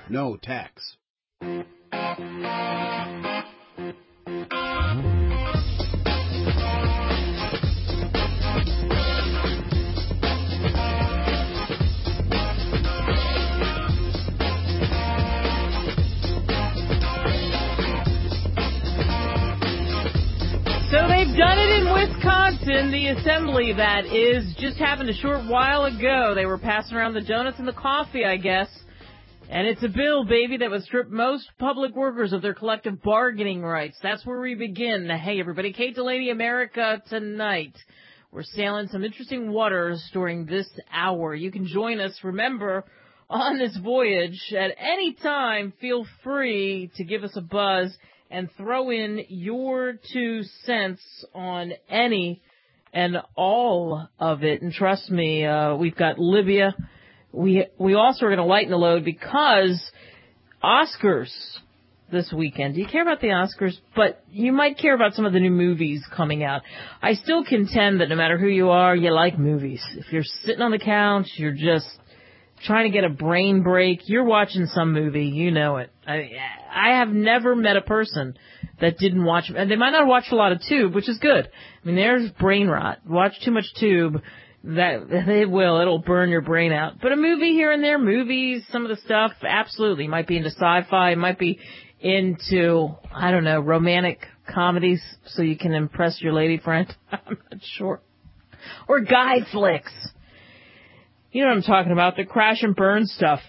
no tax. So they've done it in Wisconsin. The assembly, that is, just happened a short while ago. They were passing around the donuts and the coffee, I guess. And it's a bill, baby, that would strip most public workers of their collective bargaining rights. That's where we begin. Hey, everybody, Kate Delaney, America Tonight. We're sailing some interesting waters during this hour. You can join us, remember, on this voyage at any time. Feel free to give us a buzz and throw in your 2 cents on any and all of it. And trust me, we've got Libya. We also are going to lighten the load because Oscars this weekend. Do you care about the Oscars? But you might care about some of the new movies coming out. I still contend that no matter who you are, you like movies. If you're sitting on the couch, you're just trying to get a brain break, you're watching some movie, you know it. I have never met a person that didn't watch, and they might not watch a lot of Tube, which is good. I mean, there's brain rot. Watch too much Tube, it'll burn your brain out. But a movie here and there, movies, some of the stuff, absolutely. Might be into sci-fi, might be into, I don't know, romantic comedies so you can impress your lady friend. I'm not sure. Or guy flicks. You know what I'm talking about, the crash and burn stuff.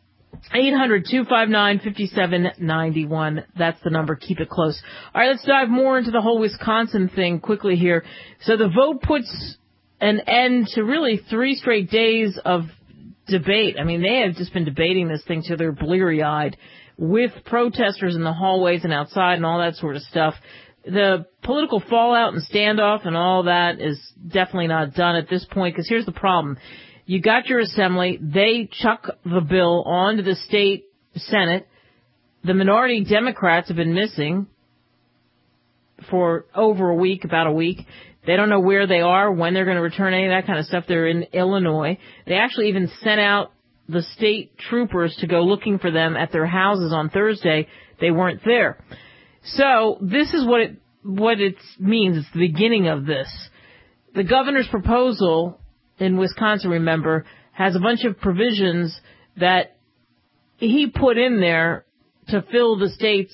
800-259-5791. That's the number. Keep it close. All right, let's dive more into the whole Wisconsin thing quickly here. So the vote puts an end to really 3 straight days of debate. I mean, they have just been debating this thing till they're bleary-eyed with protesters in the hallways and outside and all that sort of stuff. The political fallout and standoff and all that is definitely not done at this point, because here's the problem. You got your assembly. They chuck the bill onto the state Senate. The minority Democrats have been missing for over a week, about a week. They don't know where they are, when they're going to return, any of that kind of stuff. They're in Illinois. They actually even sent out the state troopers to go looking for them at their houses on Thursday. They weren't there. So this is what it means. It's the beginning of this. The governor's proposal in Wisconsin, remember, has a bunch of provisions that he put in there to fill the state's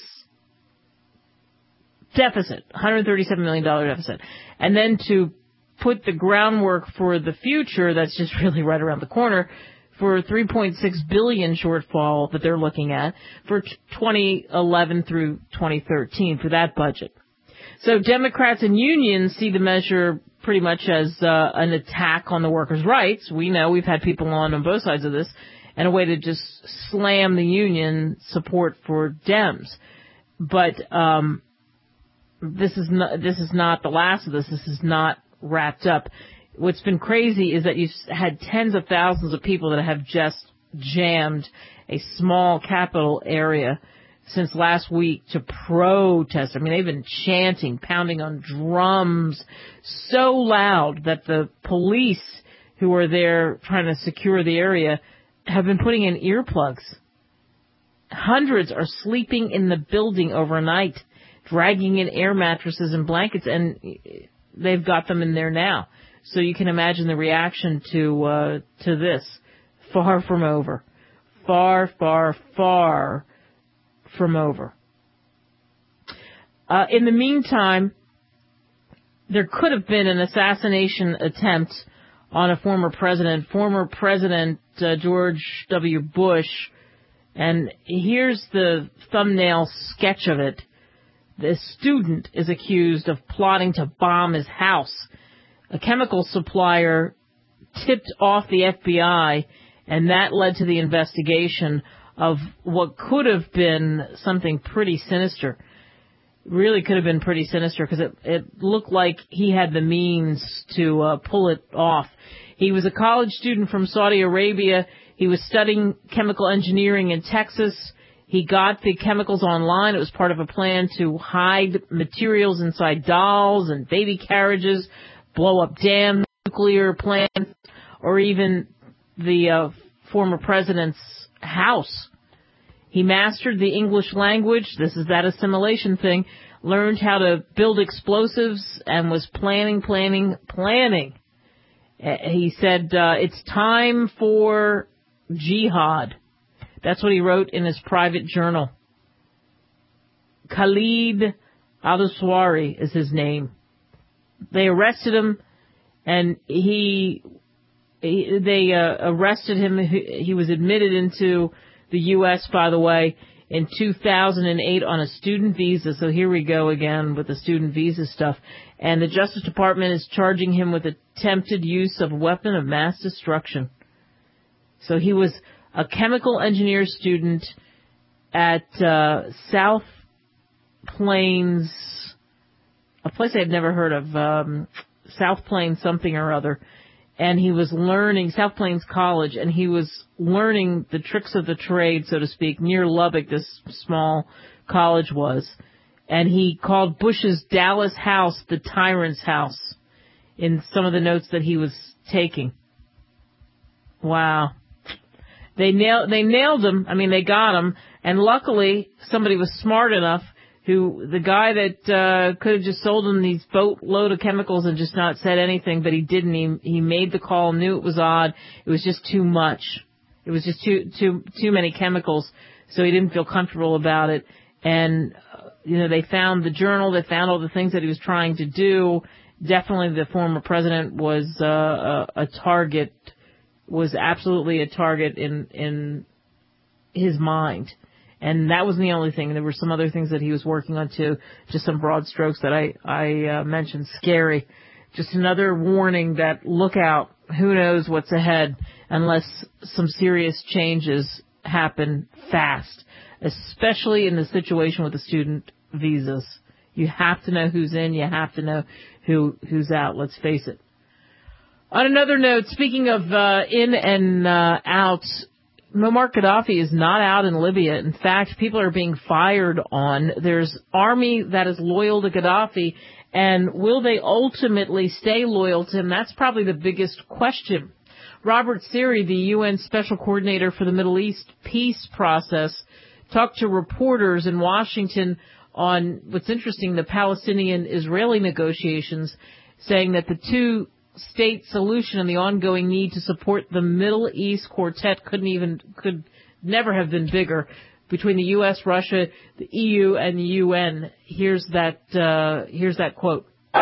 deficit, $137 million deficit, and then to put the groundwork for the future that's just really right around the corner for $3.6 billion shortfall that they're looking at for 2011 through 2013 for that budget. So Democrats and unions see the measure pretty much as an attack on the workers' rights. We know, we've had people on both sides of this, and a way to just slam the union support for Dems. But this is not the last of this. This is not wrapped up. What's been crazy is that you've had tens of thousands of people that have just jammed a small capital area since last week to protest. I mean, they've been chanting, pounding on drums so loud that the police who are there trying to secure the area have been putting in earplugs. Hundreds are sleeping in the building overnight, dragging in air mattresses and blankets, and they've got them in there now. So you can imagine the reaction to this. Far from over. Far, far, far from over. In the meantime, there could have been an assassination attempt on a former President George W. Bush, and here's the thumbnail sketch of it. The student is accused of plotting to bomb his house. A chemical supplier tipped off the FBI, and that led to the investigation of what could have been something pretty sinister. Really could have been pretty sinister, because it looked like he had the means to pull it off. He was a college student from Saudi Arabia. He was studying chemical engineering in Texas. He got the chemicals online. It was part of a plan to hide materials inside dolls and baby carriages, blow up dams, nuclear plants, or even the former president's house. He mastered the English language. This is that assimilation thing. Learned how to build explosives and was planning. He said, it's time for jihad. That's what he wrote in his private journal. Khalid al-Swari is his name. They arrested him, and they arrested him. He was admitted into the U.S., by the way, in 2008 on a student visa. So here we go again with the student visa stuff. And the Justice Department is charging him with attempted use of a weapon of mass destruction. So he was a chemical engineer student at South Plains, a place I had never heard of, South Plains something or other. And he was learning, South Plains College, and he was learning the tricks of the trade, so to speak, near Lubbock, this small college was. And he called Bush's Dallas house the tyrant's house in some of the notes that he was taking. Wow. They nailed him. I mean, they got him. And luckily, somebody was smart enough the guy that could have just sold him these boatload of chemicals and just not said anything, but he didn't. He made the call, knew it was odd. It was just too much. It was just too many chemicals, so he didn't feel comfortable about it. And they found the journal, they found all the things that he was trying to do. Definitely, the former president was a target, was absolutely a target in his mind. And that wasn't the only thing. There were some other things that he was working on too. Just some broad strokes that I mentioned. Scary. Just another warning that look out. Who knows what's ahead unless some serious changes happen fast. Especially in the situation with the student visas. You have to know who's in. You have to know who's out. Let's face it. On another note, speaking of in and out, Muammar Gaddafi is not out in Libya. In fact, people are being fired on. There's army that is loyal to Gaddafi, and will they ultimately stay loyal to him? That's probably the biggest question. Robert Siri, the UN Special Coordinator for the Middle East peace process, talked to reporters in Washington on what's interesting, the Palestinian-Israeli negotiations, saying that the two-state solution and the ongoing need to support the Middle East quartet could never have been bigger between the U.S., Russia, the EU, and the UN. Here's that quote.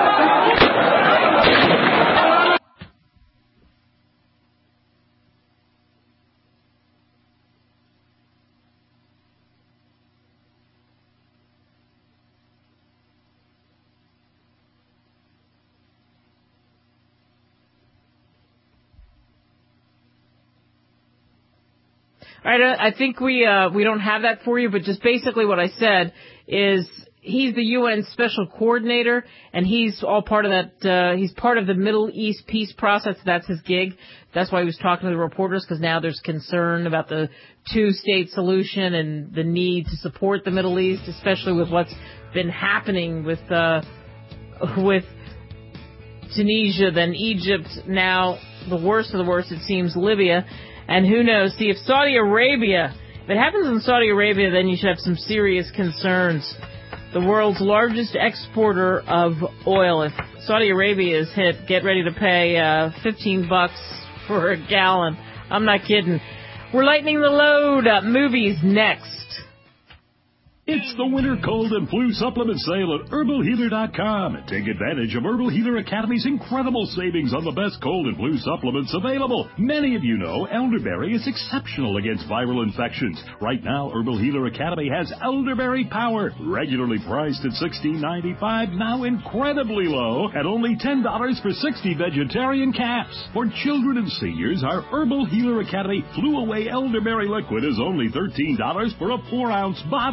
All right, I think we don't have that for you, but just basically what I said is he's the UN Special Coordinator, and he's all part of that. He's part of the Middle East peace process. That's his gig. That's why he was talking to the reporters, because now there's concern about the two-state solution and the need to support the Middle East, especially with what's been happening with Tunisia, then Egypt, now the worst of the worst, it seems, Libya. And who knows, see, if it happens in Saudi Arabia, then you should have some serious concerns. The world's largest exporter of oil. If Saudi Arabia is hit, get ready to pay $15 for a gallon. I'm not kidding. We're lightening the load. Movies next. It's the winter cold and flu supplement sale at HerbalHealer.com. Take advantage of Herbal Healer Academy's incredible savings on the best cold and flu supplements available. Many of you know elderberry is exceptional against viral infections. Right now, Herbal Healer Academy has Elderberry Power, regularly priced at $16.95, now incredibly low at only $10 for 60 vegetarian caps. For children and seniors, our Herbal Healer Academy Flu Away Elderberry Liquid is only $13 for a 4-ounce bottle.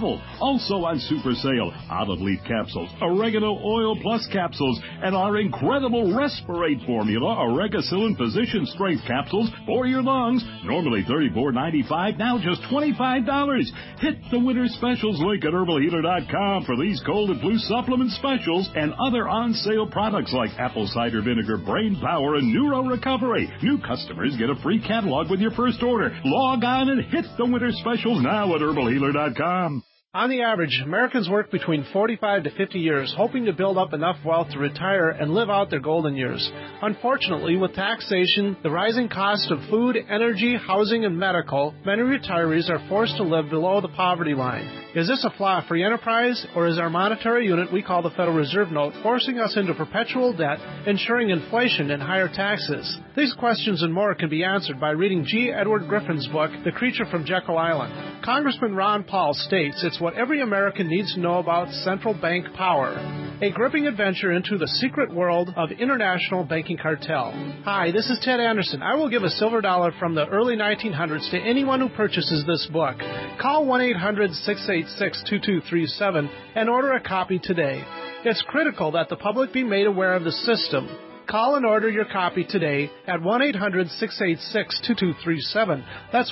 Also on super sale, olive leaf capsules, oregano oil plus capsules, and our incredible Respirate formula, Oregacillin Physician Strength capsules for your lungs. Normally $34.95, now just $25. Hit the winter specials link at herbalhealer.com for these cold and flu supplement specials and other on-sale products like apple cider vinegar, brain power, and neuro recovery. New customers get a free catalog with your first order. Log on and hit the winter specials now at herbalhealer.com. On the average, Americans work between 45 to 50 years, hoping to build up enough wealth to retire and live out their golden years. Unfortunately, with taxation, the rising cost of food, energy, housing, and medical, many retirees are forced to live below the poverty line. Is this a flaw free enterprise, or is our monetary unit we call the Federal Reserve Note forcing us into perpetual debt, ensuring inflation and higher taxes? These questions and more can be answered by reading G. Edward Griffin's book, The Creature from Jekyll Island. Congressman Ron Paul states it's what every American needs to know about central bank power. A gripping adventure into the secret world of international banking cartel. Hi, this is Ted Anderson. I will give a silver dollar from the early 1900s to anyone who purchases this book. Call 1-800-686-2237 and order a copy today. It's critical that the public be made aware of the system. Call and order your copy today at 1-800-686-2237. That's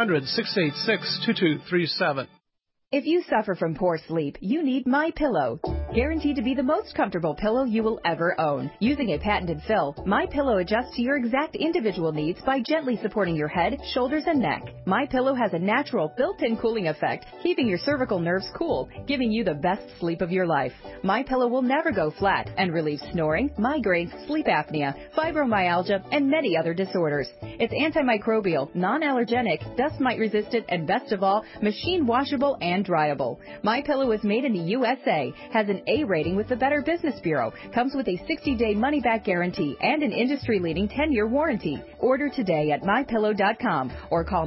1-800-686-2237. If you suffer from poor sleep, you need MyPillow. Guaranteed to be the most comfortable pillow you will ever own. Using a patented fill, MyPillow adjusts to your exact individual needs by gently supporting your head, shoulders, and neck. MyPillow has a natural built-in cooling effect, keeping your cervical nerves cool, giving you the best sleep of your life. MyPillow will never go flat and relieves snoring, migraines, sleep apnea, fibromyalgia, and many other disorders. It's antimicrobial, non-allergenic, dust mite resistant, and best of all, machine washable and dryable. MyPillow is made in the USA, has an A rating with the Better Business Bureau, comes with a 60-day money-back guarantee and an industry-leading 10-year warranty. Order today at MyPillow.com or call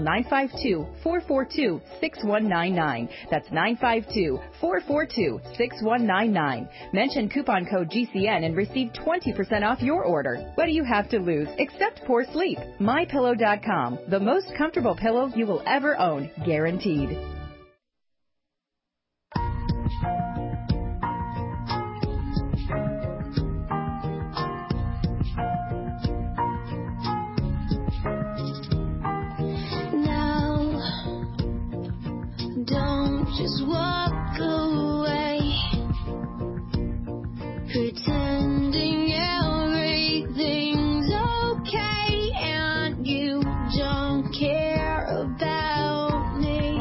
952-442-6199. That's 952-442-6199. Mention coupon code GCN and receive 20% off your order. What do you have to lose except poor sleep? MyPillow.com, the most comfortable pillow you will ever own, guaranteed. Don't just walk away, pretending everything's okay, and you don't care about me.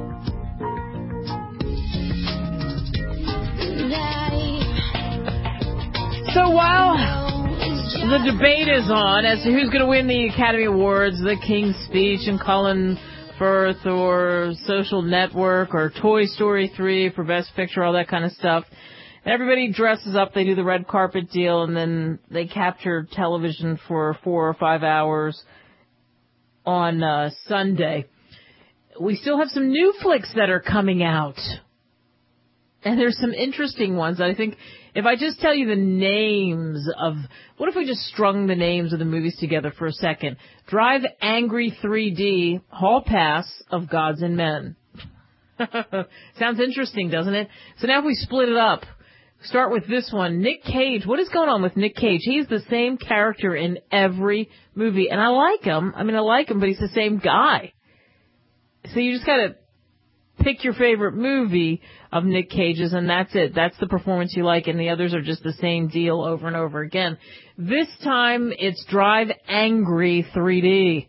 So while the debate is on as to who's going to win the Academy Awards, The King's Speech and Colin Firth, or Social Network, or Toy Story 3 for Best Picture, all that kind of stuff. Everybody dresses up, they do the red carpet deal, and then they capture television for 4 or 5 hours on Sunday. We still have some new flicks that are coming out. And there's some interesting ones. I think if I just tell you the names of... What if we just strung the names of the movies together for a second? Drive Angry 3D, Hall Pass of Gods and Men. Sounds interesting, doesn't it? So now if we split it up, start with this one. Nick Cage. What is going on with Nick Cage? He's the same character in every movie. And I like him. I like him, but he's the same guy. So you just got to pick your favorite movie of Nick Cage's, and that's it. That's the performance you like, and the others are just the same deal over and over again. This time, it's Drive Angry 3D.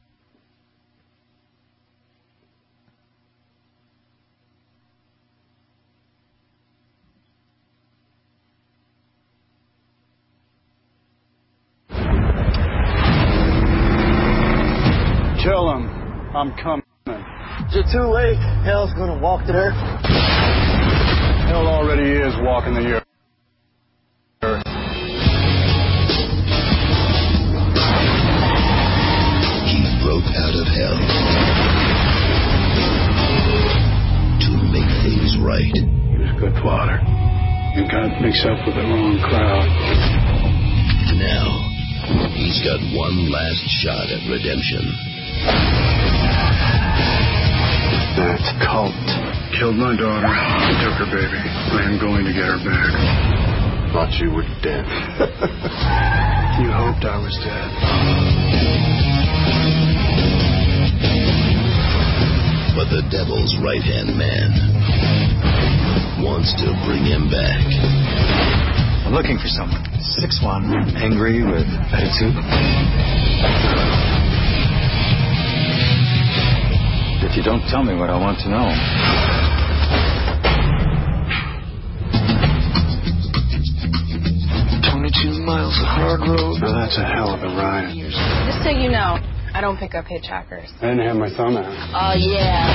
Tell him I'm coming. Is it too late? Hell's gonna walk the earth. Hell already is walking the earth. He broke out of hell to make things right. He was good fodder. You got mixed up with the wrong crowd. Now, he's got one last shot at redemption. That cult killed my daughter and took her baby. I am going to get her back. Thought you were dead. You hoped I was dead. But the devil's right-hand man wants to bring him back. I'm looking for someone. 6'1", angry, with attitude. If you don't tell me what I want to know. 22 miles of hard road. Now that's a hell of a ride. Just so you know, I don't pick up hitchhikers. I didn't have my thumb out. Oh, yeah.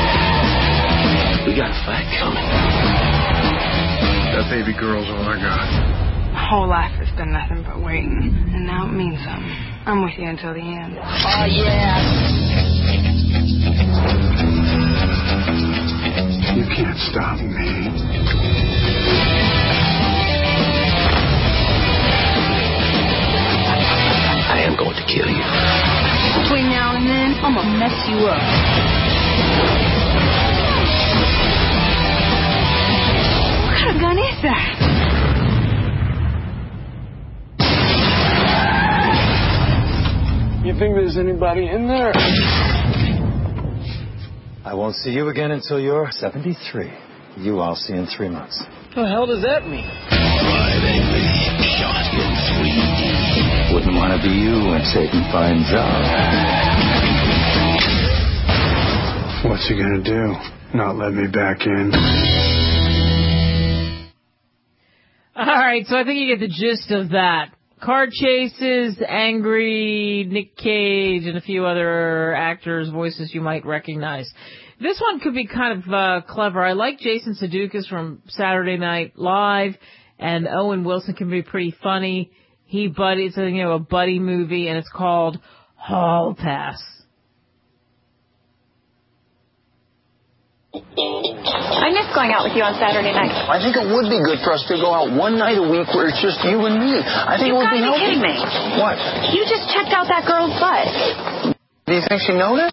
We got a fight coming. That baby girl's all I got. My whole life has been nothing but waiting, and now it means something. I'm with you until the end. Oh, yeah. You can't stop me. I am going to kill you. Between now and then, I'm gonna mess you up. What kind of gun is that? You think there's anybody in there? I won't see you again until you're 73. You I'll see in 3 months. What the hell does that mean? Drive Angry, shot in 3D. Wouldn't want to be you when Satan finds out. What's he gonna do? Not let me back in? All right, so I think you get the gist of that. Car chases, angry, Nick Cage, and a few other actors' voices you might recognize. This one could be kind of clever. I like Jason Sudeikis from Saturday Night Live, and Owen Wilson can be pretty funny. It's a buddy movie, and it's called Hall Pass. I miss going out with you on Saturday night. I think it would be good for us to go out one night a week where it's just you and me. I think it would be helpful. You gotta be kidding me. What? You just checked out that girl's butt. Do you think she noticed?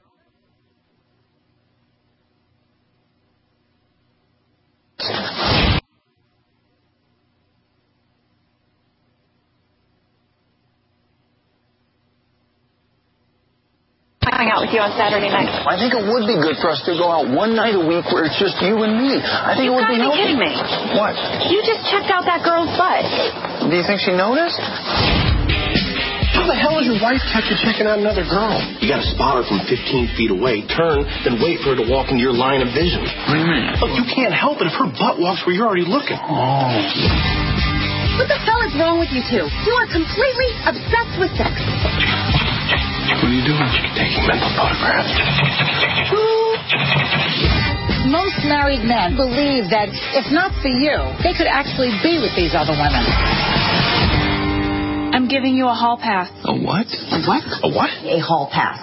Hang out with you on Saturday night. I think it would be good for us to go out one night a week where it's just you and me. I think it would be helpful. You gotta be kidding me. What? You just checked out that girl's butt. Do you think she noticed? How the hell is your wife catch you checking out another girl? You gotta spot her from 15 feet away, turn, then wait for her to walk into your line of vision. What do you mean? Look, you can't help it if her butt walks where you're already looking. Oh. What the hell is wrong with you two? You are completely obsessed with sex. What are you doing? Taking mental photographs. Most married men believe that if not for you, they could actually be with these other women. I'm giving you a hall pass. A what? A what? A what? A hall pass.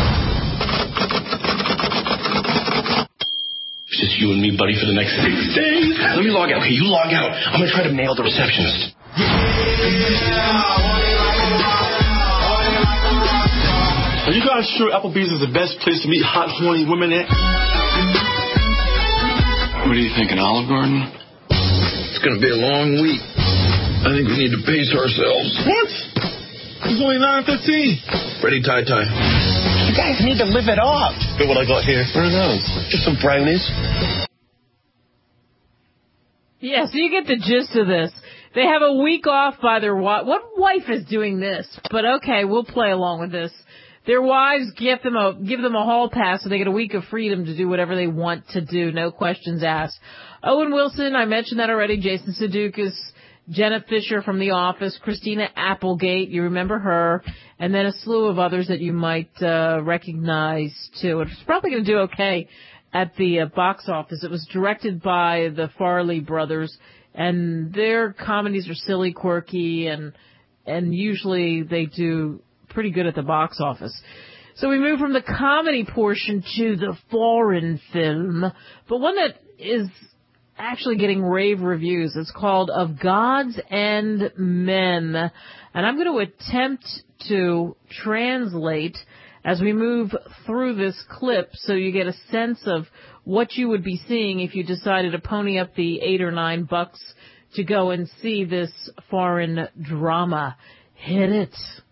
It's just you and me, buddy, for the next 6 days. Let me log out. Okay, you log out. I'm gonna try to mail the receptionist. Are you guys sure Applebee's is the best place to meet hot, horny women at? What are you thinking, Olive Garden? It's going to be a long week. I think we need to pace ourselves. What? It's only 9:15. Ready, tie. You guys need to live it off. Look what I got here. What are those? Just some brownies. Yeah, so you get the gist of this. They have a week off by their wife. What wife is doing this? But okay, we'll play along with this. Their wives give them a hall pass so they get a week of freedom to do whatever they want to do, no questions asked. Owen Wilson, I mentioned that already, Jason Sudeikis, Jenna Fisher from The Office, Christina Applegate, you remember her, and then a slew of others that you might recognize too. It's probably going to do okay at the box office. It was directed by the Farley brothers, and their comedies are silly, quirky, and usually they do pretty good at the box office. So we move from the comedy portion to the foreign film, but one that is actually getting rave reviews. It's called Of Gods and Men, and I'm going to attempt to translate as we move through this clip so you get a sense of what you would be seeing if you decided to pony up the $8 or $9 to go and see this foreign drama. Hit it.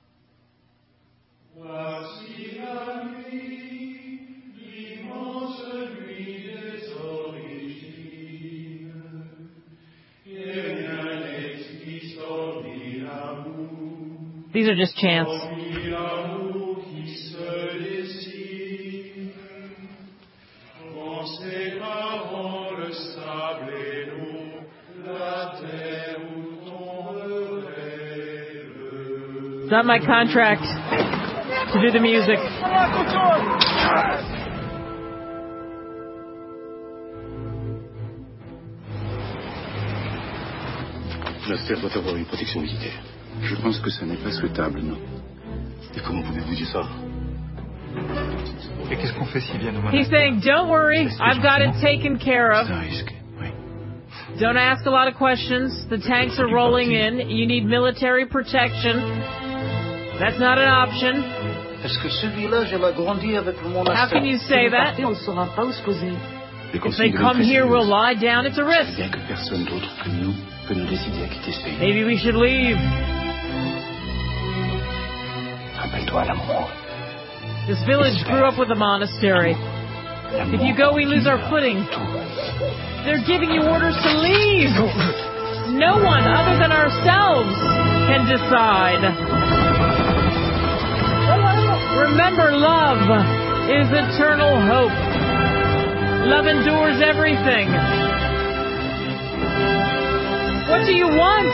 These are just chants. It's not my contract to do the music. J'espère doit avoir une protection militaire. Je pense que ça n'est pas souhaitable, non. Et comment pouvez-vous dire ça? Et qu'est-ce qu'on fait s'il vient nous He's saying, don't worry, I've got it taken care of. Don't ask a lot of questions. The tanks are rolling in. You need military protection. That's not an option. Est-ce que celui-là, je l'ai grandi avec mon instinct? How can you say that? On ne saura pas où se poser. If they come here, we'll lie down. It's a risk. Bien que personne d'autre que nous peut nous décider à quitter ce pays. Maybe we should leave. Rappelle-toi l'amour. This village grew up with a monastery. If you go, we lose our footing. They're giving you orders to leave. No one other than ourselves can decide. Remember, love is eternal hope. Love endures everything. What do you want?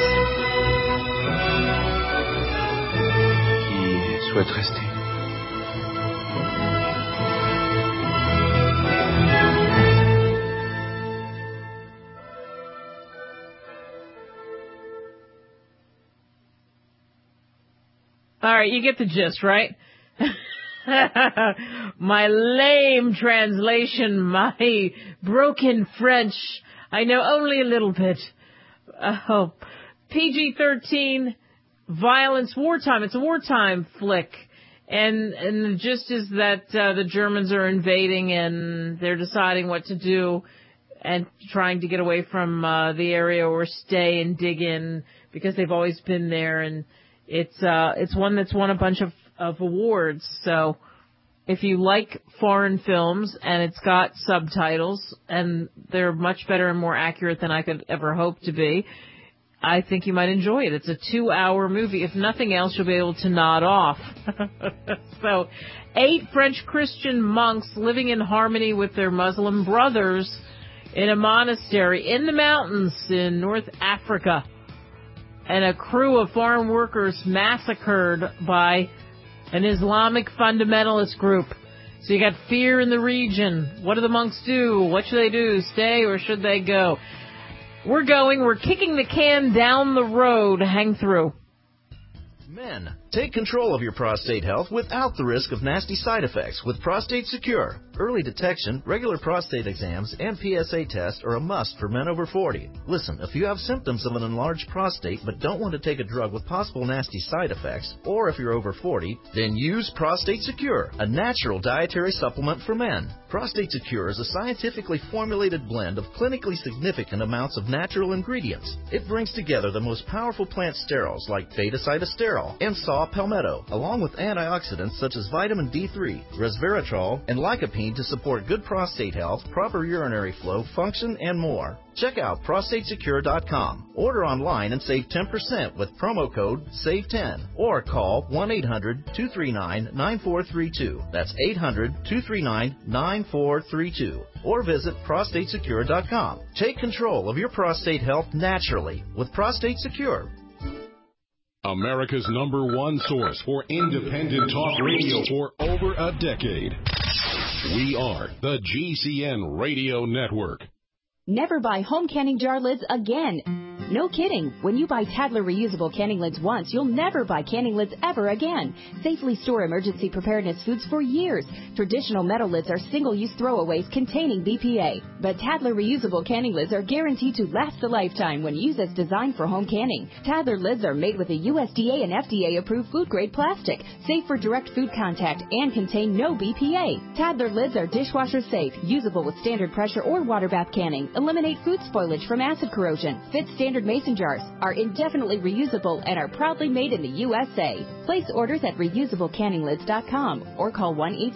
Qui souhaite rester. All right, you get the gist, right? My lame translation, my broken French. I know only a little bit. Oh, PG-13, violence, wartime. It's a wartime flick. And the gist is that the Germans are invading and they're deciding what to do and trying to get away from the area or stay and dig in because they've always been there. And it's one that's won a bunch of awards. So if you like foreign films and it's got subtitles and they're much better and more accurate than I could ever hope to be, I think you might enjoy it. It's a 2-hour movie. If nothing else, you'll be able to nod off. So 8 French Christian monks living in harmony with their Muslim brothers in a monastery in the mountains in North Africa. And a crew of foreign workers massacred by an Islamic fundamentalist group. So you got fear in the region. What do the monks do? What should they do? Stay or should they go? We're going. We're kicking the can down the road. Hang through. Men, take control of your prostate health without the risk of nasty side effects with Prostate Secure. Early detection, regular prostate exams, and PSA tests are a must for men over 40. Listen, if you have symptoms of an enlarged prostate but don't want to take a drug with possible nasty side effects, or if you're over 40, then use Prostate Secure, a natural dietary supplement for men. Prostate Secure is a scientifically formulated blend of clinically significant amounts of natural ingredients. It brings together the most powerful plant sterols like beta-cytosterol and saw palmetto, along with antioxidants such as vitamin D3, resveratrol, and lycopene to support good prostate health, proper urinary flow, function, and more. Check out prostatesecure.com. Order online and save 10% with promo code SAVE10 or call 1-800-239-9432. That's 800-239-9432. Or visit prostatesecure.com. Take control of your prostate health naturally with Prostate Secure. America's #1 source for independent talk radio for over a decade. We are the GCN Radio Network. Never buy home canning jar lids again. No kidding. When you buy Tadler reusable canning lids once, you'll never buy canning lids ever again. Safely store emergency preparedness foods for years. Traditional metal lids are single-use throwaways containing BPA. But Tadler reusable canning lids are guaranteed to last a lifetime when used as designed for home canning. Tadler lids are made with a USDA and FDA-approved food-grade plastic, safe for direct food contact, and contain no BPA. Tadler lids are dishwasher safe, usable with standard pressure or water bath canning, eliminate food spoilage from acid corrosion, fit standard mason jars, are indefinitely reusable, and are proudly made in the USA. Place orders at reusablecanninglids.com or call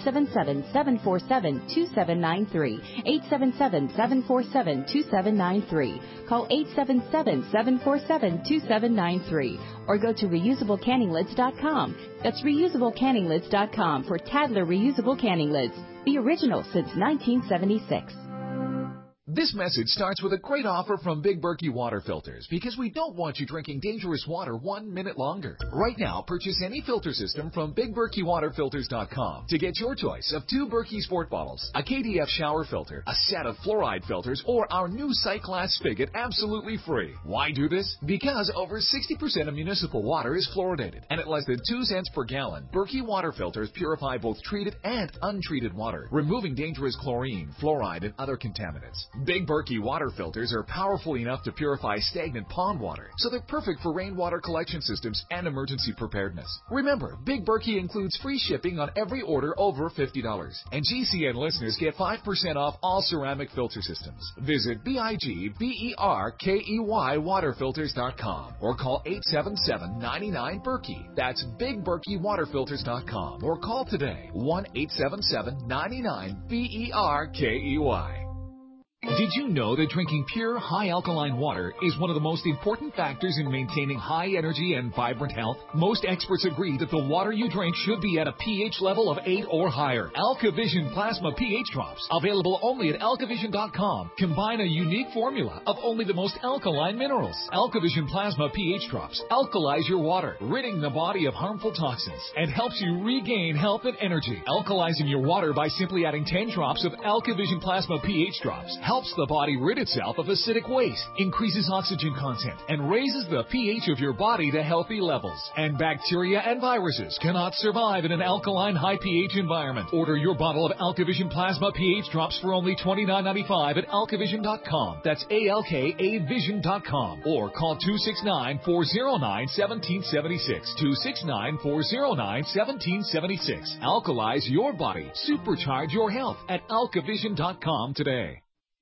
1-877-747-2793, 877-747-2793. Call 877-747-2793 or go to reusablecanninglids.com. That's reusablecanninglids.com for Tadler reusable canning lids, the original since 1976. This message starts with a great offer from Big Berkey Water Filters because we don't want you drinking dangerous water 1 minute longer. Right now, purchase any filter system from BigBerkeyWaterFilters.com to get your choice of 2 Berkey Sport bottles, a KDF shower filter, a set of fluoride filters, or our new Cyclass spigot absolutely free. Why do this? Because over 60% of municipal water is fluoridated, and at less than 2 cents per gallon, Berkey Water Filters purify both treated and untreated water, removing dangerous chlorine, fluoride, and other contaminants. Big Berkey water filters are powerful enough to purify stagnant pond water, so they're perfect for rainwater collection systems and emergency preparedness. Remember, Big Berkey includes free shipping on every order over $50, and GCN listeners get 5% off all ceramic filter systems. Visit BIGBERKEY waterfilters.com or call 877-99-BERKEY. That's BigBerkeyWaterFilters.com or call today 1-877-99-BERKEY. Did you know that drinking pure, high-alkaline water is one of the most important factors in maintaining high energy and vibrant health? Most experts agree that the water you drink should be at a pH level of 8 or higher. AlkaVision Plasma pH Drops, available only at alkavision.com, combine a unique formula of only the most alkaline minerals. AlkaVision Plasma pH Drops alkalize your water, ridding the body of harmful toxins, and helps you regain health and energy. Alkalizing your water by simply adding 10 drops of AlkaVision Plasma pH Drops helps the body rid itself of acidic waste, increases oxygen content, and raises the pH of your body to healthy levels. And bacteria and viruses cannot survive in an alkaline high pH environment. Order your bottle of AlkaVision Plasma pH Drops for only $29.95 at alkavision.com. That's ALKAvision.com. Or call 269-409-1776. 269-409-1776. Alkalize your body. Supercharge your health at alkavision.com today.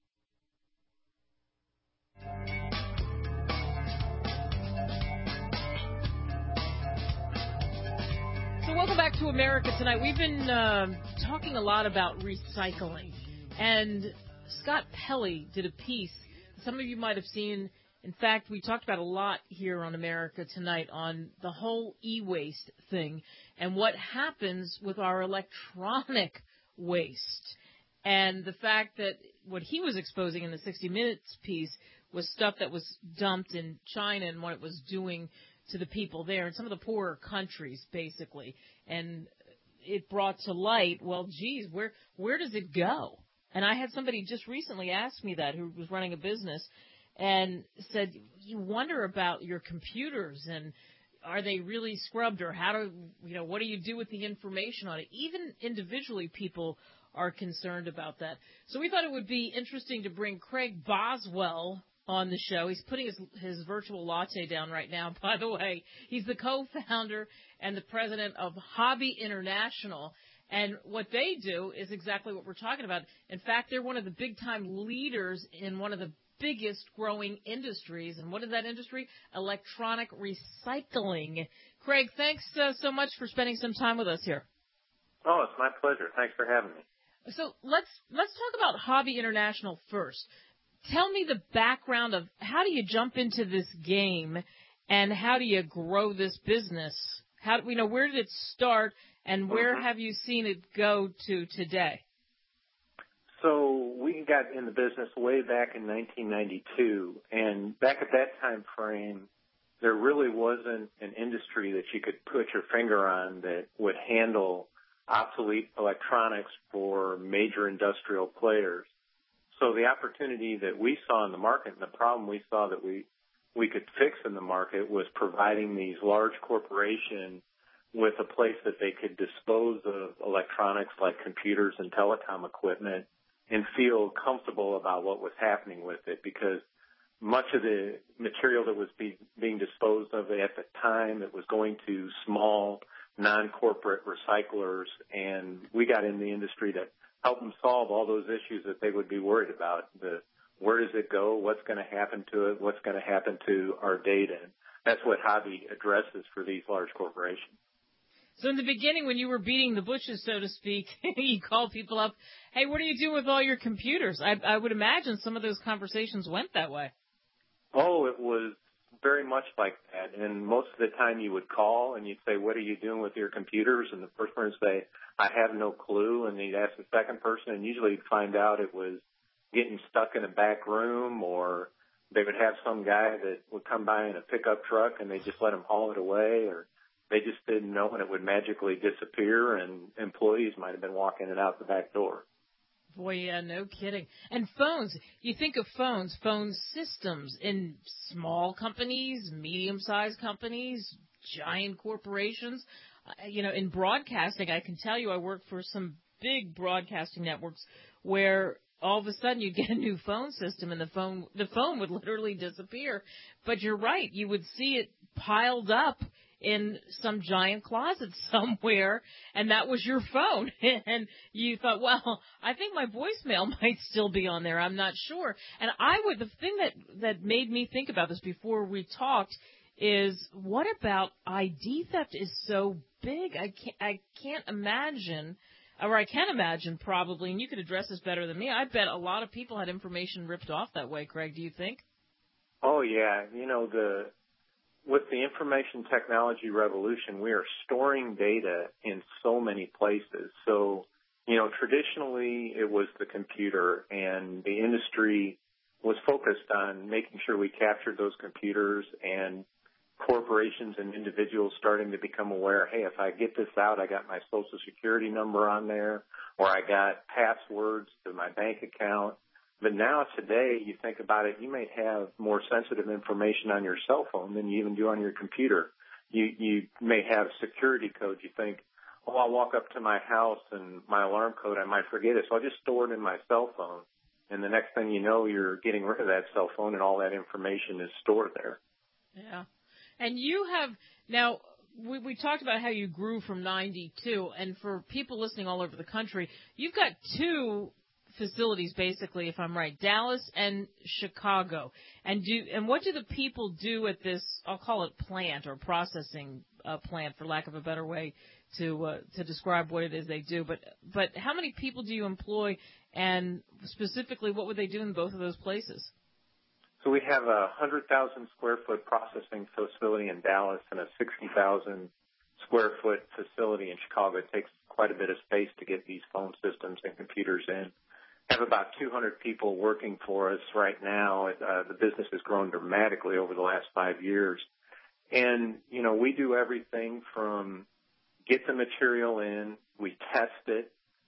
Welcome back to America Tonight. We've been talking a lot about recycling, and Scott Pelley did a piece some of you might have seen. In fact, we talked about a lot here on America Tonight on the whole e-waste thing and what happens with our electronic waste, and the fact that what he was exposing in the 60 Minutes piece was stuff that was dumped in China and what it was doing to the people there in some of the poorer countries, basically. And it brought to light, well, geez, where does it go? And I had somebody just recently ask me that, who was running a business, and said, you wonder about your computers and are they really scrubbed, or what do you do with the information on it? Even individually, people are concerned about that. So we thought it would be interesting to bring Craig Boswell on the show. He's putting his virtual latte down right now, by the way. He's the co-founder and the president of Hobby International. And what they do is exactly what we're talking about. In fact, they're one of the big-time leaders in one of the biggest growing industries. And what is that industry? Electronic recycling. Craig, thanks so much for spending some time with us here. Oh, it's my pleasure. Thanks for having me. So let's talk about Hobby International first. Tell me the background of how do you jump into this game and how do you grow this business? Where did it start and where have you seen it go to today? So we got in the business way back in 1992, and back at that time frame, there really wasn't an industry that you could put your finger on that would handle obsolete electronics for major industrial players. So the opportunity that we saw in the market and the problem we saw that we we could fix in the market was providing these large corporations with a place that they could dispose of electronics like computers and telecom equipment and feel comfortable about what was happening with it, because much of the material that was being disposed of at the time, it was going to small, non-corporate recyclers, and we got in the industry to help them solve all those issues that they would be worried about. Where does it go? What's going to happen to it? What's going to happen to our data? And that's what Hobby addresses for these large corporations. So in the beginning, when you were beating the bushes, so to speak, you called people up, hey, what do you do with all your computers? I would imagine some of those conversations went that way. Oh, it was very much like that. And most of the time you would call and you'd say, what are you doing with your computers? And the first person would say, I have no clue. And you'd ask the second person, and usually you'd find out it was getting stuck in a back room, or they would have some guy that would come by in a pickup truck and they just let him haul it away, or they just didn't know and it would magically disappear, and employees might have been walking it out the back door. Boy, yeah, no kidding. And phones, you think of phones, phone systems in small companies, medium-sized companies, giant corporations. In broadcasting, I can tell you I work for some big broadcasting networks where all of a sudden you get a new phone system and the phone would literally disappear. But you're right, you would see it piled up in some giant closet somewhere, and that was your phone. And you thought, well, I think my voicemail might still be on there. I'm not sure. And the thing that made me think about this before we talked is, what about ID theft is so big? I can't imagine, or I can imagine probably, and you could address this better than me, I bet a lot of people had information ripped off that way, Craig. Do you think? Oh, yeah. With the information technology revolution, we are storing data in so many places. So, traditionally it was the computer, and the industry was focused on making sure we captured those computers, and corporations and individuals starting to become aware, hey, if I get this out, I got my Social Security number on there, or I got passwords to my bank account. But now, today, you think about it, you may have more sensitive information on your cell phone than you even do on your computer. You may have security codes. You think, oh, I'll walk up to my house and my alarm code, I might forget it, so I'll just store it in my cell phone. And the next thing you know, you're getting rid of that cell phone and all that information is stored there. Yeah. And you have, now, we talked about how you grew from 92, and for people listening all over the country, you've got two facilities, basically, if I'm right, Dallas and Chicago. And what do the people do at this, I'll call it plant or processing plant, for lack of a better way to describe what it is they do. But how many people do you employ, and specifically what would they do in both of those places? So we have a 100,000 square foot processing facility in Dallas and a 60,000 square foot facility in Chicago. It takes quite a bit of space to get these phone systems and computers in. Have about 200 people working for us right now. The business has grown dramatically over the last 5 years. And, we do everything from get the material in, we test it.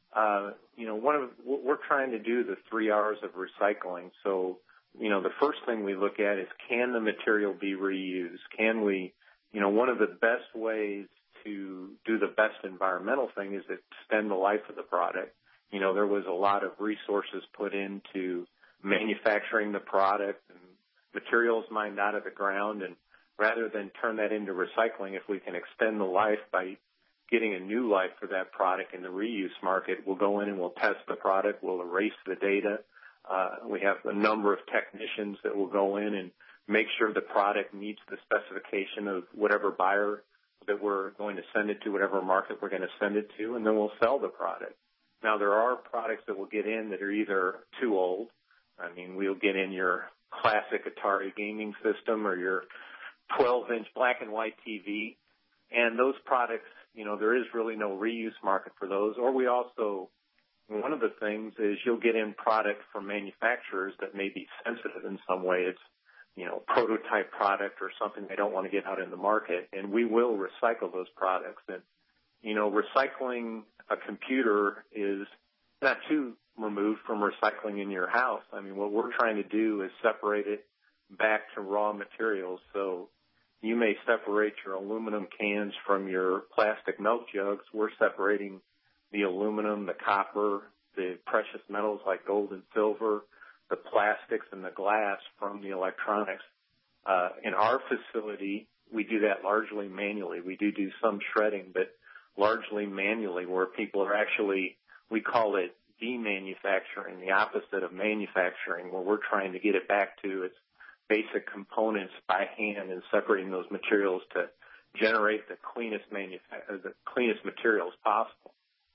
We're trying to do the 3 R's of recycling. So, the first thing we look at is, can the material be reused? Can we, one of the best ways to do the best environmental thing is extend the life of the product. There was a lot of resources put into manufacturing the product and materials mined out of the ground. And rather than turn that into recycling, if we can extend the life by getting a new life for that product in the reuse market, we'll go in and we'll test the product. We'll erase the data. We have a number of technicians that will go in and make sure the product meets the specification of whatever buyer that we're going to send it to, whatever market we're going to send it to, and then we'll sell the product. Now, there are products that will get in that are either too old. I mean, we'll get in your classic Atari gaming system or your 12-inch black and white TV. And those products, there is really no reuse market for those. Or we also, one of the things is you'll get in product from manufacturers that may be sensitive in some way. It's, prototype product or something they don't want to get out in the market. And we will recycle those products. And, recycling a computer is not too removed from recycling in your house. I mean, what we're trying to do is separate it back to raw materials. So you may separate your aluminum cans from your plastic milk jugs. We're separating the aluminum, the copper, the precious metals like gold and silver, the plastics and the glass from the electronics. In our facility, we do that largely manually. We do some shredding, but largely manually, where people are actually, we call it demanufacturing, the opposite of manufacturing, where we're trying to get it back to its basic components by hand and separating those materials to generate the cleanest materials possible.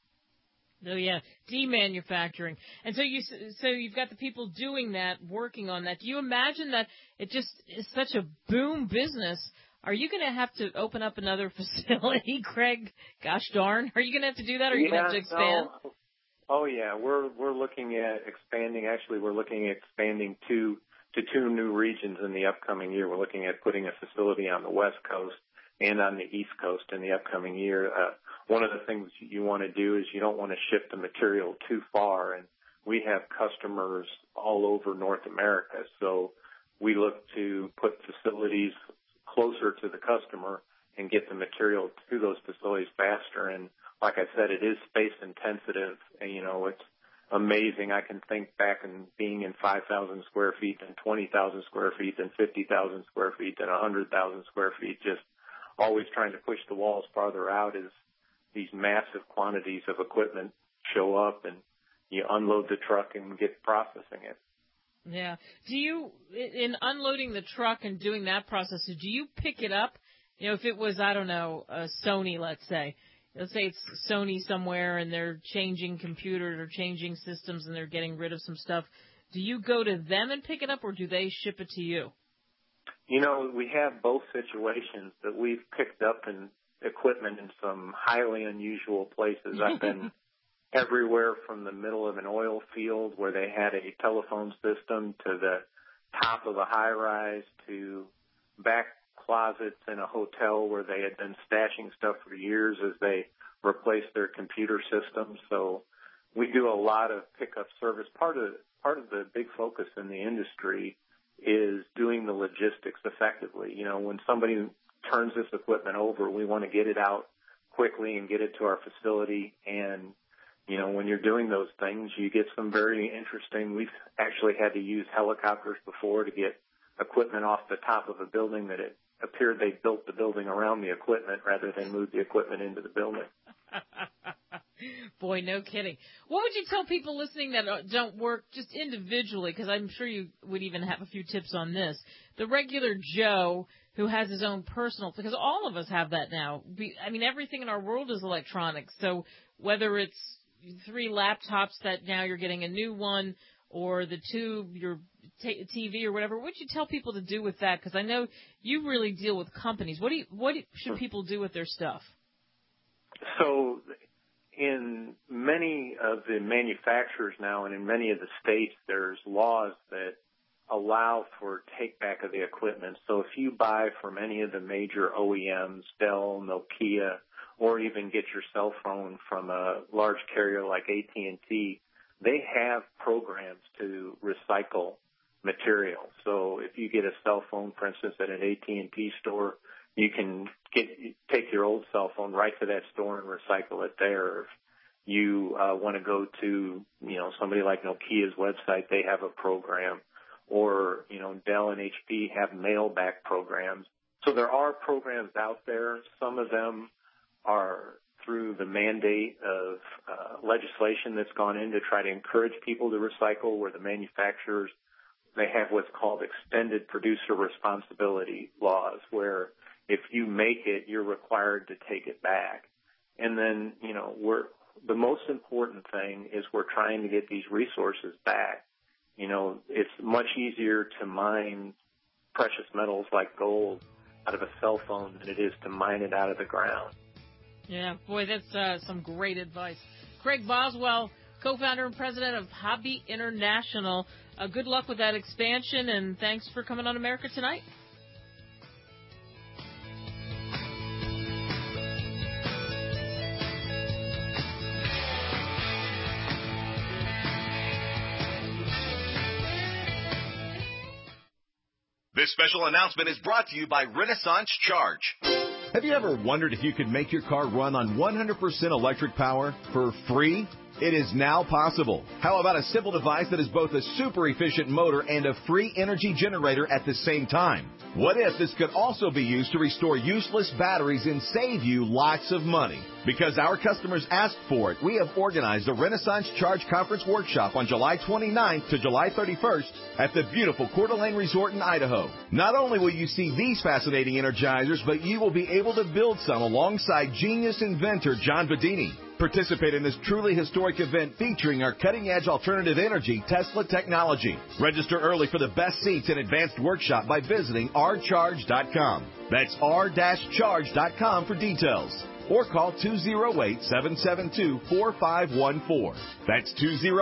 Oh yeah, demanufacturing. And so you've got the people doing that, working on that. Do you imagine that it just is such a boom business? Are you going to have to open up another facility, Craig? Gosh darn, are you going to have to do that, or are you going to have to expand? No. Oh yeah, we're looking at expanding. Actually, we're looking at expanding to two new regions in the upcoming year. We're looking at putting a facility on the West Coast and on the East Coast in the upcoming year. One of the things you want to do is you don't want to ship the material too far, and we have customers all over North America, so we look to put facilities closer to the customer and get the material to those facilities faster. And like I said, it is space intensive, and it's amazing. I can think back and being in 5,000 square feet and 20,000 square feet and 50,000 square feet and 100,000 square feet, just always trying to push the walls farther out as these massive quantities of equipment show up, and you unload the truck and get processing it. Yeah. Do you, in unloading the truck and doing that process, do you pick it up? If it was, I don't know, Sony, let's say it's Sony somewhere and they're changing computers or changing systems and they're getting rid of some stuff. Do you go to them and pick it up, or do they ship it to you? We have both situations, that we've picked up equipment in some highly unusual places. I've been everywhere from the middle of an oil field where they had a telephone system to the top of a high-rise to back closets in a hotel where they had been stashing stuff for years as they replaced their computer systems. So we do a lot of pickup service. Part of the big focus in the industry is doing the logistics effectively. When somebody turns this equipment over, we want to get it out quickly and get it to our facility. And, when you're doing those things, you get some very interesting, we've actually had to use helicopters before to get equipment off the top of a building that it appeared they built the building around the equipment rather than move the equipment into the building. Boy, no kidding. What would you tell people listening that don't work just individually, because I'm sure you would even have a few tips on this, the regular Joe who has his own personal, because all of us have that now. Everything in our world is electronic, so whether it's 3 laptops that now you're getting a new one, or the tube, your TV or whatever, what would you tell people to do with that? Because I know you really deal with companies. What should people do with their stuff? So in many of the manufacturers now and in many of the states, there's laws that allow for take-back of the equipment. So if you buy from any of the major OEMs, Dell, Nokia, or even get your cell phone from a large carrier like AT&T, they have programs to recycle material. So if you get a cell phone, for instance, at an AT&T store, you can take your old cell phone right to that store and recycle it there. If you want to go to, somebody like Nokia's website, they have a program. Or, Dell and HP have mail-back programs. So there are programs out there. Some of them are through the mandate of legislation that's gone in to try to encourage people to recycle, where the manufacturers, they have what's called extended producer responsibility laws, where if you make it, you're required to take it back. And then, the most important thing is we're trying to get these resources back. It's much easier to mine precious metals like gold out of a cell phone than it is to mine it out of the ground. Yeah, boy, that's some great advice. Craig Boswell, co-founder and president of Hobby International. Good luck with that expansion, and thanks for coming on America Tonight. This special announcement is brought to you by Renaissance Charge. Have you ever wondered if you could make your car run on 100% electric power for free? It is now possible. How about a simple device that is both a super efficient motor and a free energy generator at the same time? What if this could also be used to restore useless batteries and save you lots of money? Because our customers asked for it, we have organized a Renaissance Charge Conference Workshop on July 29th to July 31st at the beautiful Coeur d'Alene Resort in Idaho. Not only will you see these fascinating energizers, but you will be able to build some alongside genius inventor John Bedini. Participate in this truly historic event featuring our cutting-edge alternative energy Tesla technology. Register early for the best seats and advanced workshop by visiting rcharge.com. That's r-charge.com for details. Or call 208-772-4514. That's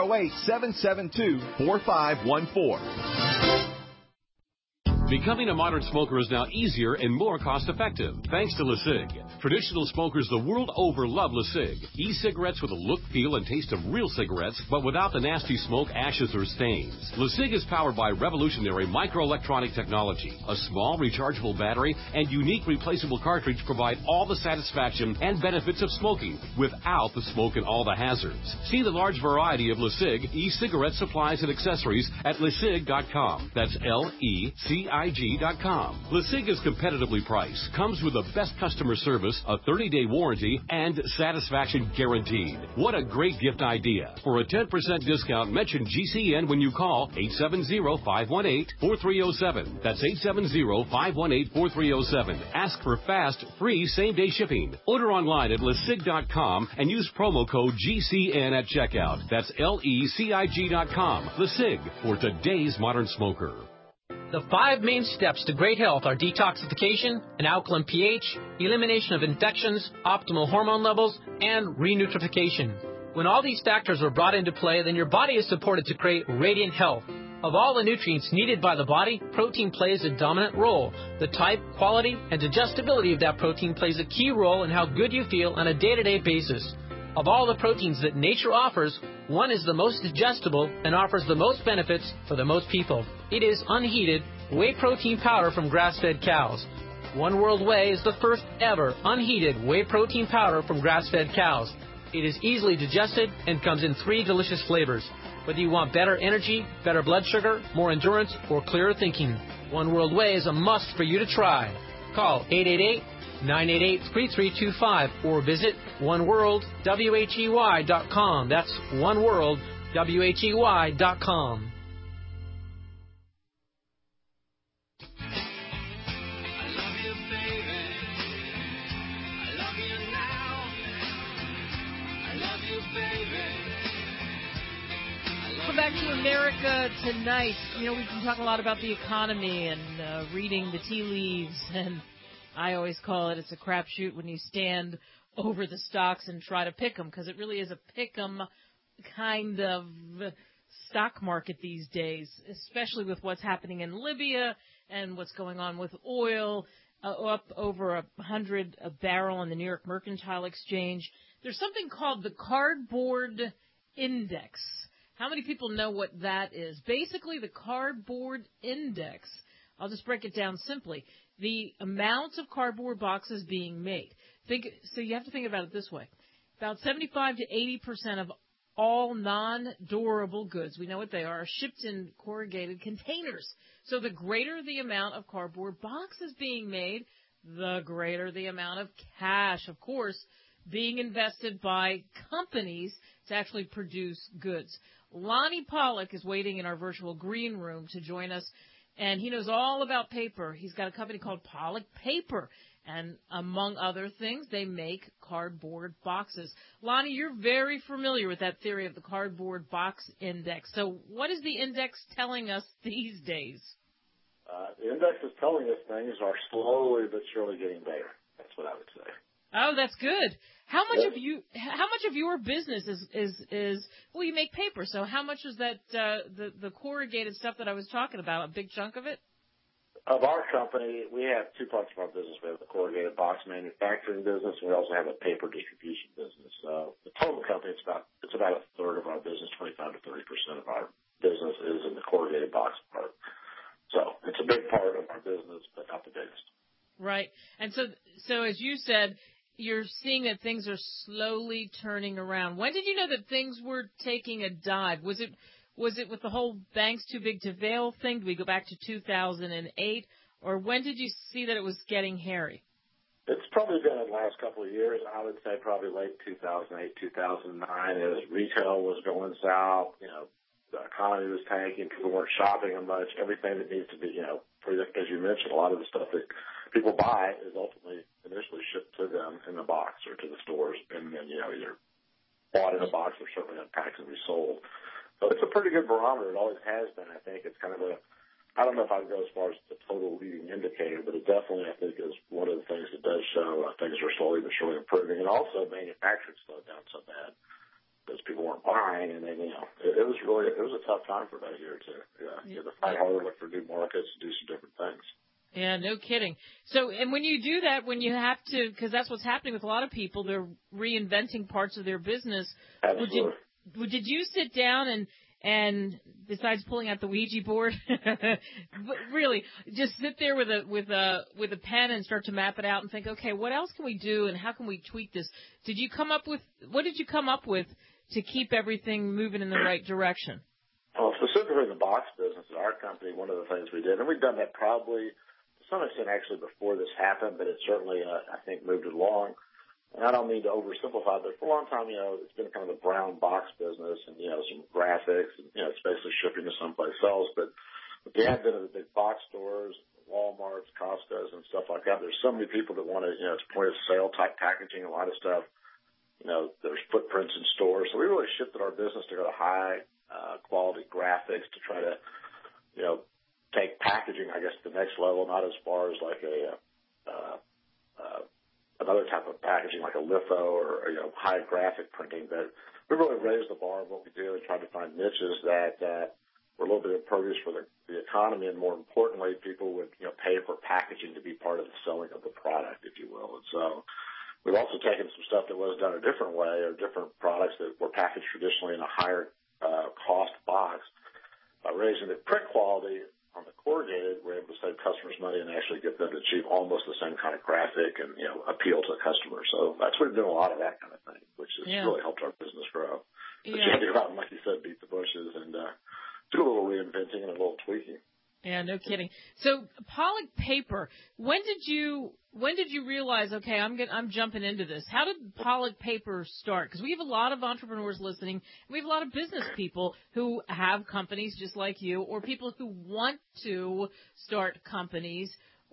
208-772-4514. Becoming a modern smoker is now easier and more cost-effective, thanks to LeSig. Traditional smokers the world over love LeSig. E-cigarettes with a look, feel, and taste of real cigarettes, but without the nasty smoke, ashes, or stains. LeSig is powered by revolutionary microelectronic technology. A small rechargeable battery and unique replaceable cartridge provide all the satisfaction and benefits of smoking without the smoke and all the hazards. See the large variety of LeSig e-cigarette supplies and accessories at LeSig.com. That's LECIG.com. LeSig is competitively priced, comes with the best customer service, a 30-day warranty, and satisfaction guaranteed. What a great gift idea. For a 10% discount, mention GCN when you call 870-518-4307. That's 870-518-4307. Ask for fast, free, same-day shipping. Order online at LeSig.com and use promo code GCN at checkout. That's LECIG.com. LeSig, for today's modern smoker. The 5 main steps to great health are detoxification, an alkaline pH, elimination of infections, optimal hormone levels, and renutrification. When all these factors are brought into play, then your body is supported to create radiant health. Of all the nutrients needed by the body, protein plays a dominant role. The type, quality, and digestibility of that protein plays a key role in how good you feel on a day-to-day basis. Of all the proteins that nature offers, one is the most digestible and offers the most benefits for the most people. It is unheated whey protein powder from grass-fed cows. One World Whey is the first ever unheated whey protein powder from grass-fed cows. It is easily digested and comes in 3 delicious flavors. Whether you want better energy, better blood sugar, more endurance, or clearer thinking, One World Whey is a must for you to try. Call 888-988-3325 or visit oneworldwhey.com. That's oneworldwhey.com. Welcome back to America Tonight. You know, we've been talking a lot about the economy and reading the tea leaves, and I always call it's a crapshoot when you stand over the stocks and try to pick them, because it really is a pick 'em kind of stock market these days, especially with what's happening in Libya and what's going on with oil, up over $100 a barrel on the New York Mercantile Exchange. There's something called the Cardboard Index. How many people know what that is? Basically, the Cardboard Index, I'll just break it down simply, the amount of cardboard boxes being made. So you have to think about it this way. About 75 to 80% of all non-durable goods, we know what they are shipped in corrugated containers. So the greater the amount of cardboard boxes being made, the greater the amount of cash, of course, being invested by companies to actually produce goods. Lonnie Pollock is waiting in our virtual green room to join us, and he knows all about paper. He's got a company called Pollock Paper, and among other things, they make cardboard boxes. Lonnie, you're very familiar with that theory of the Cardboard Box Index. So what is the index telling us these days? The index is telling us things are slowly but surely getting better. That's what I would say. Oh, that's good. How much of your business is well, you make paper, so how much is that the corrugated stuff that I was talking about, a big chunk of it? Of our company, we have 2 parts of our business. We have the corrugated box manufacturing business, and we also have a paper distribution business. The total company, it's about a third of our business, 25 to 30% of our business is in the corrugated box part. So it's a big part of our Right. And so as you said, you're seeing that things are slowly turning around. When did you know that things were taking a dive? Was it with the whole banks too big to fail thing? Did we go back to 2008? Or when did you see that it was getting hairy? It's probably been in the last couple of years. I would say probably late 2008, 2009, as retail was going south. The economy was tanking. People weren't shopping as much. Everything that needs to be, as you mentioned, a lot of the stuff that people buy is ultimately initially shipped to them in the box or to the stores, and then either bought in a box or certainly unpacked and resold. So it's a pretty good barometer. It always has been. I think it's kind of I don't know if I would go as far as the total leading indicator, but it definitely, I think, is one of the things that does show things are slowly but surely improving. And also manufacturing slowed down so bad because people weren't buying, and then, it was a tough time for about a year or two. You had to fight harder, look for new markets, do some different things. Yeah, no kidding. So, and when you do that, when you have to, because that's what's happening with a lot of people, they're reinventing parts of their business. Absolutely. Did you sit down and besides pulling out the Ouija board, really just sit there with a pen and start to map it out and think, okay, what else can we do and how can we tweak this? What did you come up with to keep everything moving in the right direction? Well, specifically in the box business at our company, one of the things we did, and we've done that probably to some extent actually before this happened, but it certainly, I think, moved it along. And I don't mean to oversimplify, but for a long time, it's been kind of a brown box business and, some graphics and, it's basically shipping to someplace else. But with the advent of the big box stores, Walmarts, Costco's and stuff like that, there's so many people that want to, it's point of sale type packaging, a lot of stuff. There's footprints in stores. So we really shifted our business to go to high quality graphics to try to, take packaging, I guess, to the next level, not as far as like another type of packaging like a litho or high graphic printing, but we really raised the bar of what we do and tried to find niches that were a little bit impervious for the economy, and more importantly, people would pay for packaging to be part of the selling of the product, if you will. And so we've also taken some stuff that was done a different way, or different products that were packaged traditionally in a higher cost box. By raising the print quality on the corrugated, we're able to save customers money and actually get them to achieve almost the same kind of graphic and, appeal to the customer. So that's what we're doing, a lot of that kind of thing, which has really helped our business grow. But you have to go out and, like you said, beat the bushes and do a little reinventing and a little tweaking. Yeah, no kidding. So Pollock Paper, when did you realize, okay, I'm jumping into this? How did Pollock Paper start? Because we have a lot of entrepreneurs listening, and we have a lot of business people who have companies just like you, or people who want to start companies.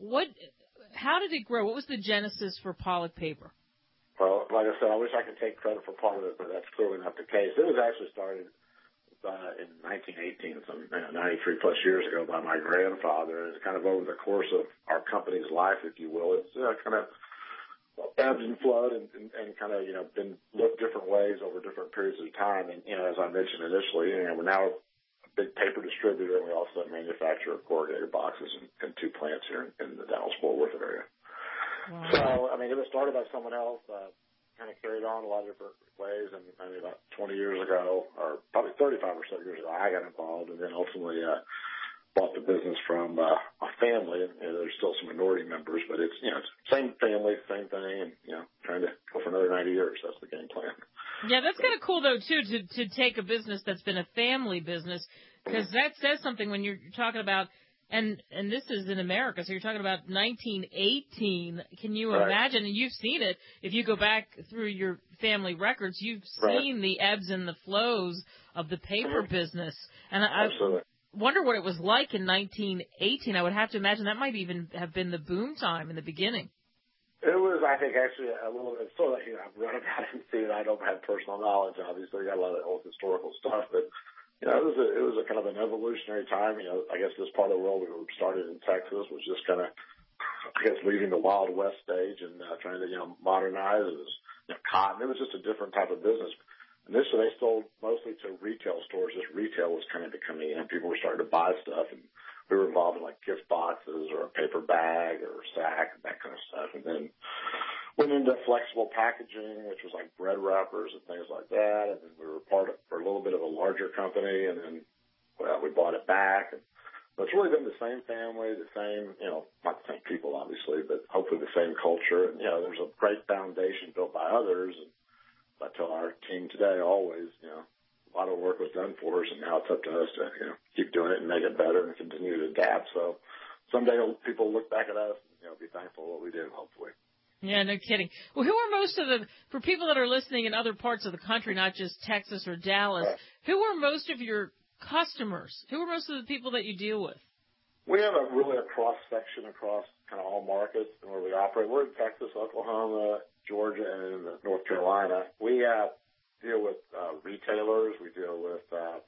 How did it grow? What was the genesis for Pollock Paper? Well, like I said, I wish I could take credit for part of it, but that's clearly not the case. It was actually started in 1918, 93 plus years ago, by my grandfather. It's kind of over the course of our company's life, if you will. It's kind of ebbed and flowed and kind of, been looked different ways over different periods of time. And, as I mentioned initially, we're now a big paper distributor, and we also manufacture corrugated boxes in 2 plants here in the Dallas-Fort Worth area. Wow. So, it was started by someone else, kind of carried on a lot of different ways, and about 20 years ago, or probably 35 or so years ago, I got involved, and then ultimately bought the business from a family, and there's still some minority members, but it's same family, same thing, and trying to go for another 90 years. That's the game plan. Yeah, that's kind of cool though too, to take a business that's been a family business, because that says something when you're talking about. And this is in America, so you're talking about 1918. Can you imagine? And you've seen it. If you go back through your family records, you've seen the ebbs and the flows of the paper business. And I wonder what it was like in 1918. I would have to imagine that might even have been the boom time in the beginning. It was, I think, actually a little bit. So, I've read about it and seen it. I don't have personal knowledge. Obviously, I got a lot of old historical stuff, but. It was a kind of an evolutionary time. I guess this part of the world we started in Texas was just kind of, leaving the Wild West stage and trying to, modernize. It was cotton. It was just a different type of business. Initially, they sold mostly to retail stores. Just retail was kind of becoming, people were starting to buy stuff, and we were involved in like gift boxes or a paper bag or a sack, that kind of stuff. And then went into flexible packaging, which was like bread wrappers and things like that. And then we were part of, for a little bit of a larger company, and then, we bought it back. And But it's really been the same family, the same, not the same people, obviously, but hopefully the same culture. And, there's a great foundation built by others. And I tell our team today always, a lot of work was done for us, and now it's up to us to, keep doing it and make it better and continue to adapt. So someday people look back at us and, be thankful for what we did, hopefully. Yeah, no kidding. Well, who are most of for people that are listening in other parts of the country, not just Texas or Dallas, who are most of your customers? Who are most of the people that you deal with? We have a cross-section across kind of all markets and where we operate. We're in Texas, Oklahoma, Georgia, and North Carolina. We deal with retailers. We deal with,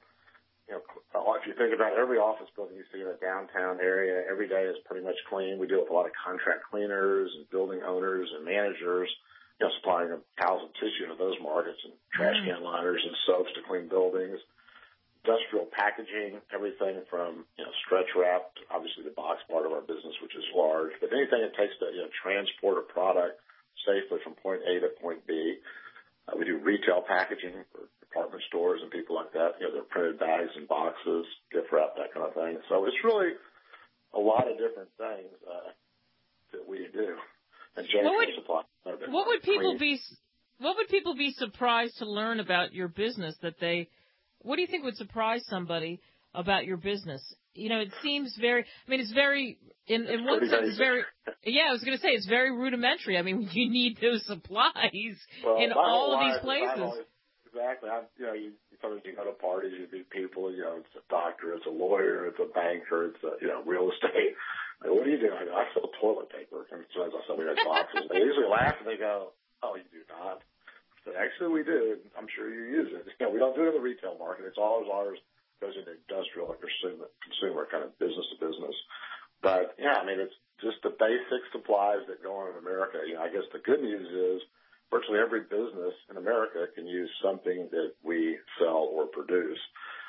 if you think about every office building you see in a downtown area, every day is pretty much clean. We deal with a lot of contract cleaners and building owners and managers, supplying them towels and tissue to those markets and trash can liners and soaps to clean buildings. Industrial packaging, everything from, stretch wrap, obviously the box part of our business, which is large, but anything it takes to, transport a product safely from point A to point B. We do retail packaging for department stores and people like that. They're printed bags and boxes, gift wrap, that kind of thing. So it's really a lot of different things that we do. And supply. What would people be surprised to learn about your business what do you think would surprise somebody about your business? It seems it's very, in one sense, it's very, I was going to say, it's very rudimentary. You need those supplies in all of these places. Exactly. Sometimes you go to parties, you meet people, it's a doctor, it's a lawyer, it's a banker, it's real estate. What do you do? I sell toilet paper. And so as I sell these boxes, they usually laugh and they go, "Oh, you do not?" I said, "Actually, we do. I'm sure you use it." We don't do it in the retail market. It's all ours. Goes into industrial or consumer kind of business to business. But it's just the basic supplies that go on in America. I guess the good news is virtually every business in America can use something that we sell or produce.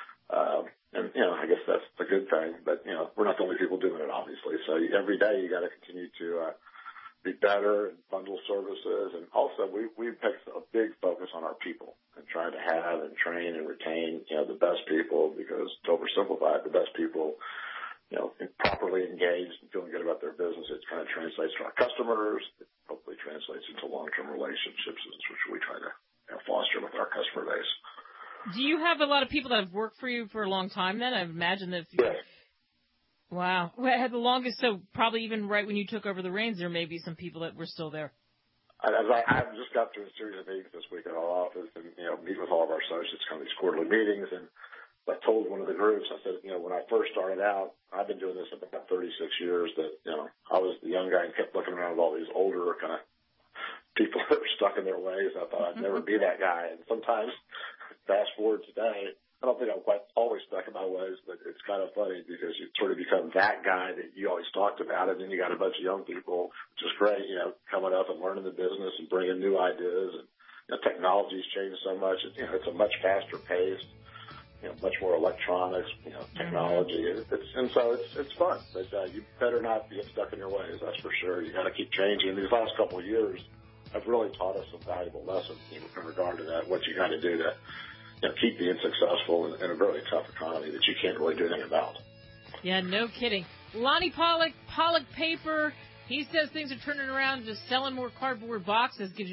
And I guess that's the good thing, but we're not the only people doing it, obviously. So every day you got to continue to be better and bundle services. And also we take a big focus on our people and trying to have and train and retain, the best people, because to oversimplify it, the best people, properly engaged and feeling good about their business, it kind of translates to our customers. It hopefully translates into long-term relationships, which we try to foster with our customer base. Do you have a lot of people that have worked for you for a long time then? I imagine that. Yes. Wow. Well, had the longest, so probably even right when you took over the reins, there may be some people that were still there. I've just got through a series of meetings this week in our office and, meet with all of our associates, kind of these quarterly meetings. And I told one of the groups, I said, when I first started out, I've been doing this about 36 years, that, I was the young guy and kept looking around with all these older kind of people that were stuck in their ways. I thought I'd never be that guy. And sometimes, fast forward today, I don't think I'm quite always stuck in my ways, but it's kind of funny because you sort of become that guy that you always talked about, and then you got a bunch of young people, which is great, coming up and learning the business and bringing new ideas. And technology's changed so much. It's a much faster pace, much more electronics, technology. So it's fun, but you better not get stuck in your ways. That's for sure. You got to keep changing. These last couple of years have really taught us some valuable lessons in regard to that. What you got to do to keep being successful in a really tough economy that you can't really do anything about. Yeah, no kidding. Lonnie Pollock, Pollock Paper. He says things are turning around, just selling more cardboard boxes. Gives